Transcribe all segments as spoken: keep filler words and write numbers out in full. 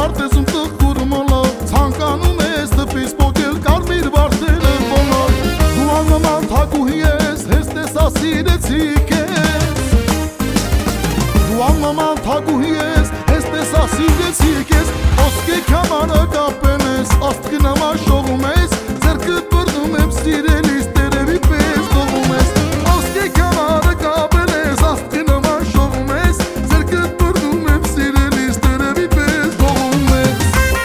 արտեզում տխուր մոլոր, ցանկանում ես տպիս պոկել կարմիր վարդերը բոլոր։ Դու աննման թագուհի ես, հենց տեսա սիրեցի քեզ։ Դու աննման թագուհի ես, հենց տեսա սիրեցի քեզ։ Ոսկե քամարը կապել ես, աստղի նման շողում ես, ձեռքդ բռնում եմ սիրելիս տերևի պես դողում ես։ Ոսկե քամարը կապել ես, աստղի նման շողում ես, ձեռքդ բռնում եմ սիրելիս տերևի պես դողում ես։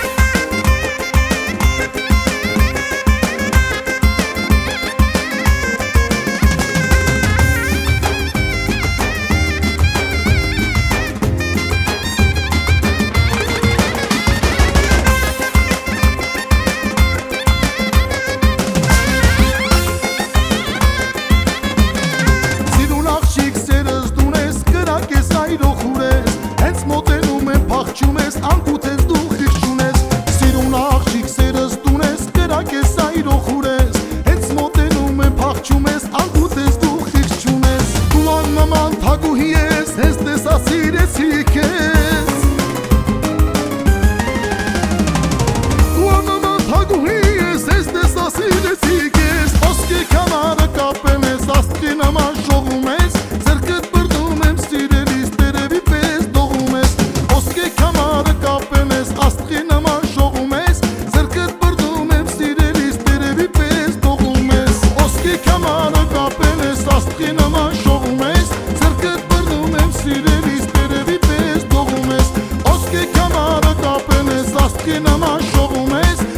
Փախչում ես, անկութ ես դու խիղճ ունես, սիրուն աղջիկ սերս տուն ես, կրակ ես այրոխուր ես, հենց մոտենում եմ փախչում ես, անկութ ես դու խիղճ ունես, դու աննման թագուհի ես, հենց տեսա սիրեցի քեզ։ Դու աննման թագուհի ես, հենց տեսա սիրեցի քեզ, ոսկե քամարը կապել ես, աստղի նման շողում ես, ձեռքդ բռնում եմ սիրելիս տերևի պես դողում ես։ Ոսկե քամարը կապել ես, աստղի նման շողում ես, ձեռքդ բռնում եմ սիրելիս տերևի պես դողում ես։ Ոսկե քամարը կապել ես, աստղի նման շողում ես, ձեռքդ բռնում եմ սիրելիս տերևի պես դողում ես։ Ոսկե քամարը կապել ես, աստղի նման շողում ես,